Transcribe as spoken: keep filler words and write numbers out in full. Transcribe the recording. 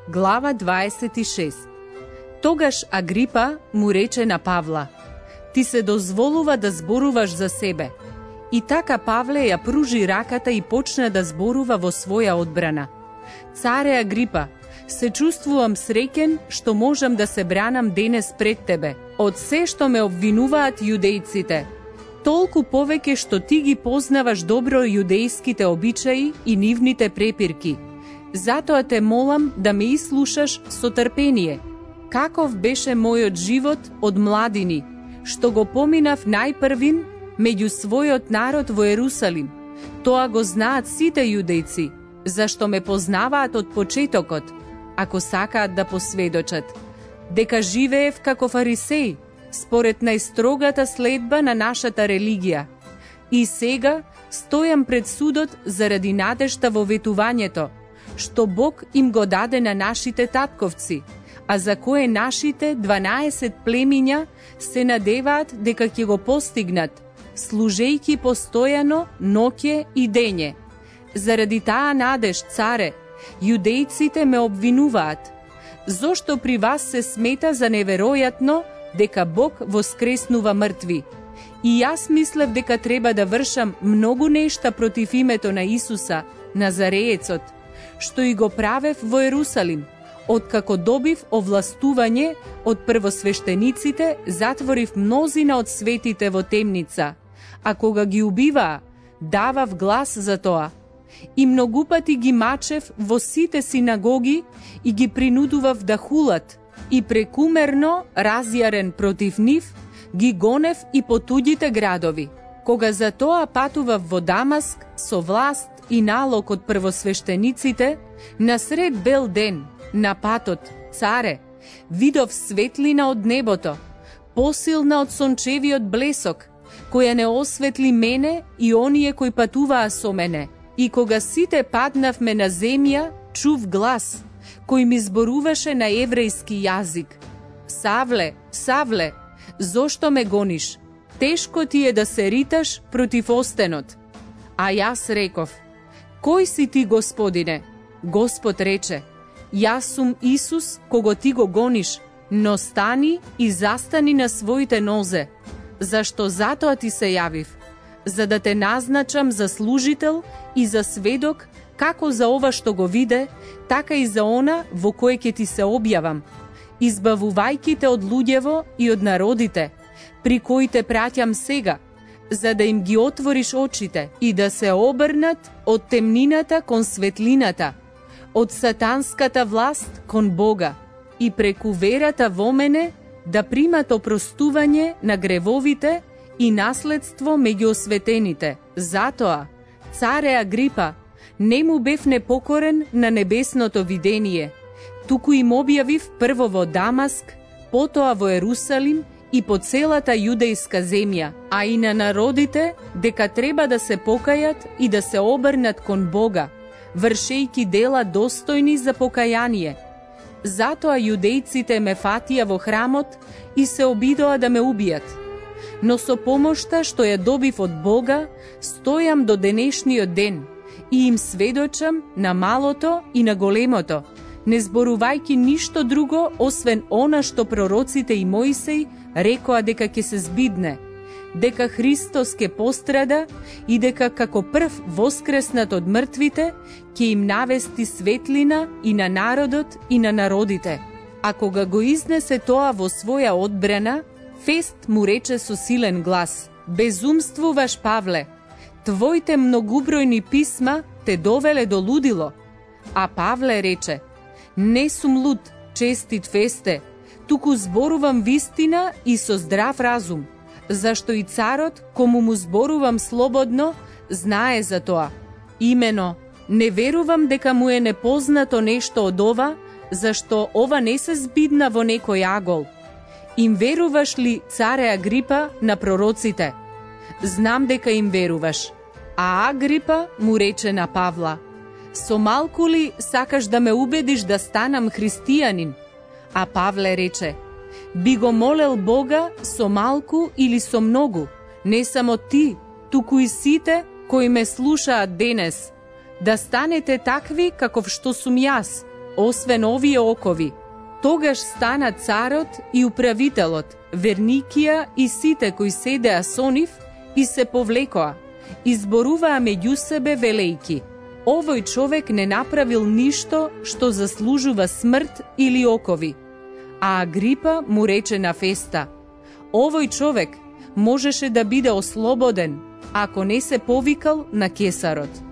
глава дваесет и шеста. Тогаш Агрипа му рече на Павла: ти се дозволува да зборуваш за себе. И така Павле ја пружи раката и почна да зборува во своја одбрана. Царе Агрипа, се чувствувам среќен што можам да се бранам денес пред тебе од се што ме обвинуваат јудејците. Толку повеќе што ти ги познаваш добро јудејските обичаи и нивните препирки. Затоа те молам да ме ислушаш со трпение. Каков беше мојот живот од младини, што го поминав најпрвин меѓу својот народ во Ерусалим. Тоа го знаат сите јудејци, зашто ме познаваат од почетокот, ако сакаат да посведочат, дека живеев како фарисеј, според најстрогата следба на нашата религија. И сега стојам пред судот заради надежта во ветувањето, што Бог им го даде на нашите татковци, а за кое нашите дванаесет племиња се надеваат дека ќе го постигнат, служејки постојано ноќе и дење. Заради таа надеж, царе, јудејците ме обвинуваат. Зошто при вас се смета за неверојатно дека Бог воскреснува мртви? И јас мислев дека треба да вршам многу нешта против името на Исуса, Назареецот, што и го правев во Ерусалим. Откако добив овластување од првосвештениците, затворив мнозина од светите во темница, а кога ги убиваа, давав глас за тоа. И многу пати ги мачев во сите синагоги и ги принудував да хулат, и прекумерно разјарен против нив, ги гонев и по туѓите градови. Кога за тоа патував во Дамаск со власт и налог од првосвештениците, насред бел ден, на патот, царе, видов светлина од небото, посилна од сончевиот блесок, која не осветли мене и оние кои патуваа со мене. И кога сите паднавме на земја, чув глас, кој ми зборуваше на еврејски јазик: Савле, Савле, зошто ме гониш? Тешко ти е да се риташ против остенот. А јас реков: кој си ти, Господине? Господ рече: јас сум Исус, кого ти го гониш, но стани и застани на своите нозе. Зашто затоа ти се јавив, за да те назначам за служител и за сведок, како за ова што го виде, така и за она во кое ќе ти се објавам, избавувајќи те од луѓево и од народите, при кои те праќам сега, за да им ги отвориш очите и да се обрнат од темнината кон светлината, од сатанската власт кон Бога, и преку верата во мене да примат опростување на гревовите и наследство меѓу осветените. Затоа, царе Агрипа, не му бев непокорен на небесното видение, туку им објавив прво во Дамаск, потоа во Ерусалим и по целата јудејска земја, а и на народите дека треба да се покајат и да се обрнат кон Бога, вршејки дела достојни за покаяние. Затоа јудејците ме фатија во храмот и се обидоа да ме убијат. Но со помошта што ја добив од Бога, стојам до денешниот ден и им сведочам на малото и на големото, не зборувајќи ништо друго освен она што пророците и Мојсей рекоа дека ќе се збидне, дека Христос ќе пострада и дека како прв воскреснат од мртвите ќе им навести светлина и на народот и на народите. А кога го изнесе тоа во своја одбрана, Фест му рече со силен глас: безумствуваш, Павле, твоите многубројни писма те довеле до лудило. А Павле рече: не сум луд, честит Фесте, туку зборувам вистина и со здрав разум, зашто и царот, кому му зборувам слободно, знае за тоа. Имено, не верувам дека му е непознато нешто од ова, зашто ова не се збидна во некој агол. Им веруваш ли, царе Агрипа, на пророците? Знам дека им веруваш. А Агрипа му рече на Павла: со малку ли сакаш да ме убедиш да станам христијанин? А Павле рече: би го молел Бога со малку или со многу, не само ти, туку и сите кои ме слушаат денес, да станете такви каков што сум јас, освен овие окови. Тогаш стана царот и управителот, Верникија и сите кои седеа со нив и се повлекоа, изборуваа меѓу себе велејки: овој човек не направил ништо што заслужува смрт или окови. А Агрипа му рече на Феста: овој човек можеше да биде ослободен, ако не се повикал на кесарот.